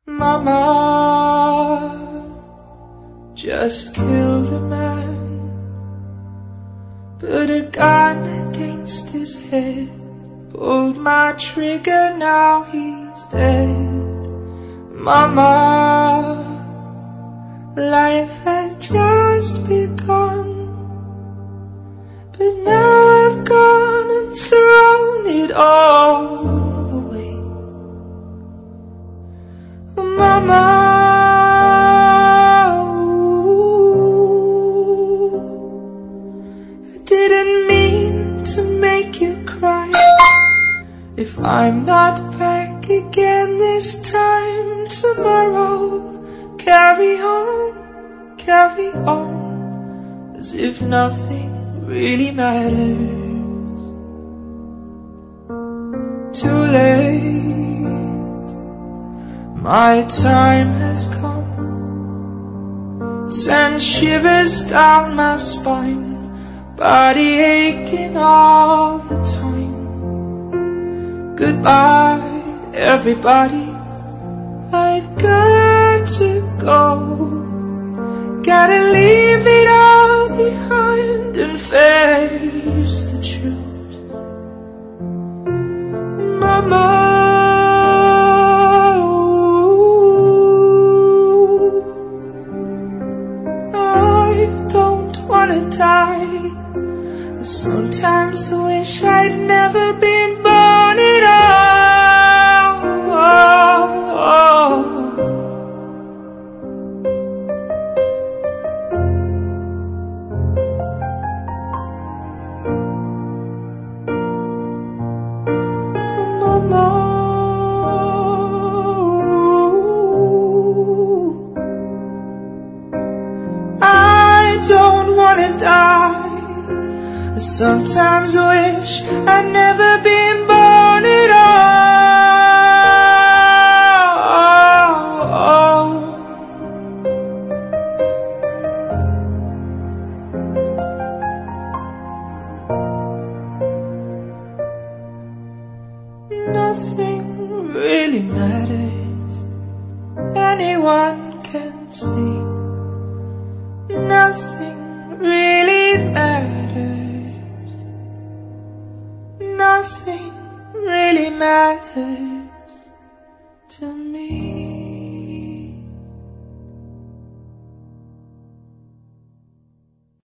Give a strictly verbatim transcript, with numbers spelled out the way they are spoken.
Mama just killed a man, put a gun against his head, pulled my trigger, now he's dead. Mama, life had just begun, but now I've gone and thrown it all away. Oh, Mama, I didn't mean to make you cry. If I'm not back again this time tomorrow, carry on, carry on, as if nothing really matters. Too late, my time has come, sends shivers down my spine, body aching all the time. Goodbye, everybody, I've got to go. Gotta leave it all behind and face the truth. Mama, I don't wanna die. Sometimes I wish I'd never been born at all. Mama, I don't wanna die. Sometimes I wish I'd never been born at all. Nothing really matters, anyone can see. Nothing really matters. Nothing really matters to me.